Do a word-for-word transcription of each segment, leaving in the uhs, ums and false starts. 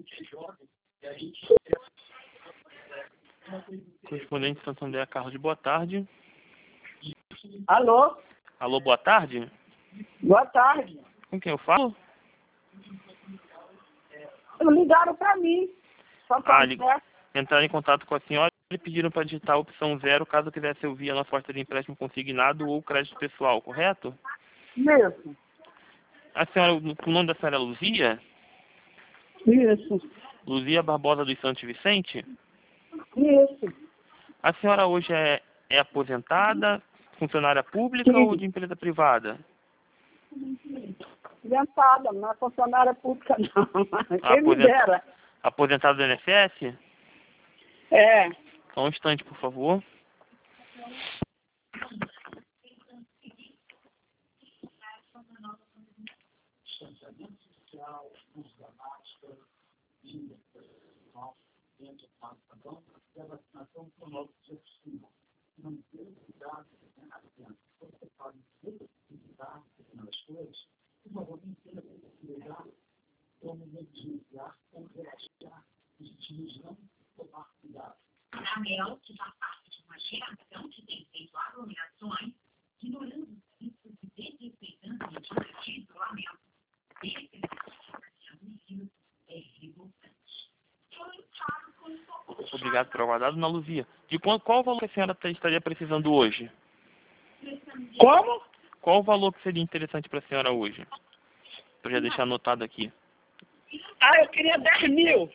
Correspondente Santo André, Carlos, boa tarde. Alô? Alô, boa tarde. Boa tarde. Com quem eu falo? Ligaram para mim. Só Ah, li... Entraram em contato com a senhora e pediram para digitar a opção zero caso quisesse ouvir a nossa oferta de empréstimo consignado ou crédito pessoal, correto? Isso. A senhora, o nome da senhora é Luzia? Isso. Luzia Barbosa dos Santos Vicente? Isso. A senhora hoje é, é aposentada, funcionária pública Sim. ou de empresa privada? Aposentada, não é funcionária pública, não. Quem me Aposenta... dera. Aposentada do I N S S? É. Só um instante, por favor. A ANEEL, que faz parte de uma geração que tem feito aglomerações, ignorando os riscos e desrespeitando medidas de isolamento. Esse risco é revoltante. Obrigado por aguardar, dona Luzia. De qual, qual o valor que a senhora estaria precisando hoje? Como? Qual o valor que seria interessante para a senhora hoje? Para já deixar anotado aqui. Ah, eu queria dez mil.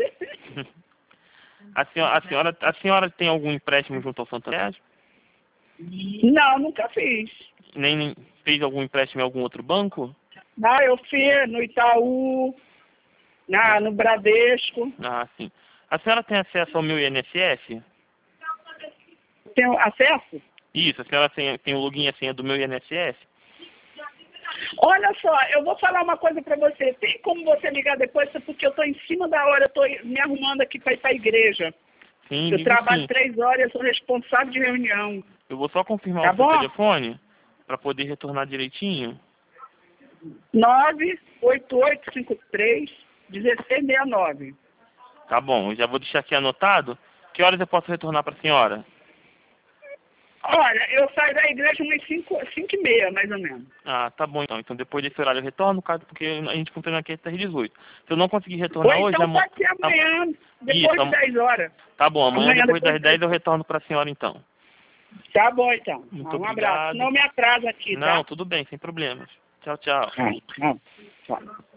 A senhora, a, senhora, a senhora tem algum empréstimo junto ao Santander? Não, nunca fiz. Nem, nem fez algum empréstimo em algum outro banco? Não, eu fiz no Itaú, na, no Bradesco. Ah, sim. A senhora tem acesso ao meu I N S S? Tenho acesso? Isso, a senhora tem, tem o login e a senha do meu I N S S? Olha só, eu vou falar uma coisa para você. Tem como você ligar depois, porque eu estou em cima da hora, eu estou me arrumando aqui para ir para a igreja. Sim, eu digo trabalho sim. três horas, eu sou responsável de reunião. Eu vou só confirmar Tá o seu bom? telefone para poder retornar direitinho. nove oito oito cinco três um seis seis nove. Tá bom, eu já vou deixar aqui anotado. Que horas eu posso retornar para a senhora? Olha, eu saio da igreja umas cinco e meia, mais ou menos. Ah, tá bom então. Então depois desse horário eu retorno, caso porque a gente funciona aqui até às dezoito. Se eu não conseguir retornar Ou hoje, então amanhã... pode ser amanhã, depois Isso, de dez horas. Tá bom, amanhã, Amanhã depois depois das das dez eu retorno para a senhora então. Tá bom, então. Muito Um obrigado. abraço. Não me atrasa aqui, Não, tá? tudo bem, sem problemas. Tchau, tchau. Tá, tá. Tchau.